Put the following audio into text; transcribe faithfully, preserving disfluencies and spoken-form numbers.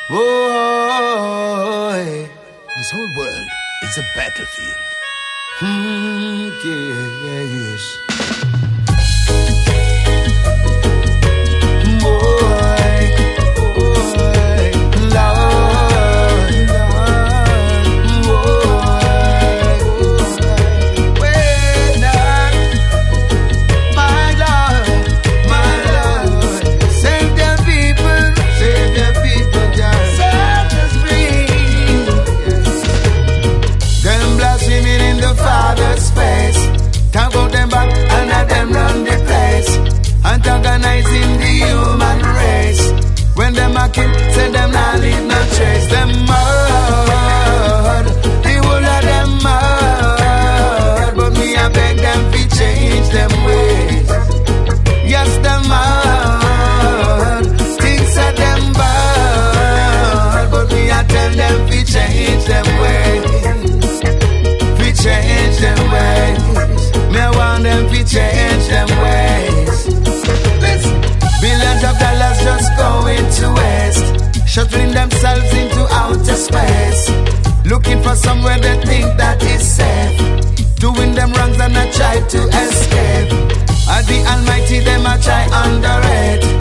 Oh, this whole world is a battlefield. Hmm, yes. Boy, boy, Lord, Lord, boy, when I, my Lord, my Lord, save the people, save the people, just set us free. Them blaspheming in the Father's face, talk out them back and let them run the place, antagonizing the human race. When them a kill, say them not leave no trace. Them mad, the whole of them mad, but me I beg them fi change them ways. Yes, them mad, things are them bad, but me I tell them fi change them ways, fi change them ways. Me I want them fi change them ways. Listen, billions of dollars just going to waste, shuttling themselves into outer space, looking for somewhere they think that is safe, doing them wrongs and I try to escape. At the Almighty them I try underrate.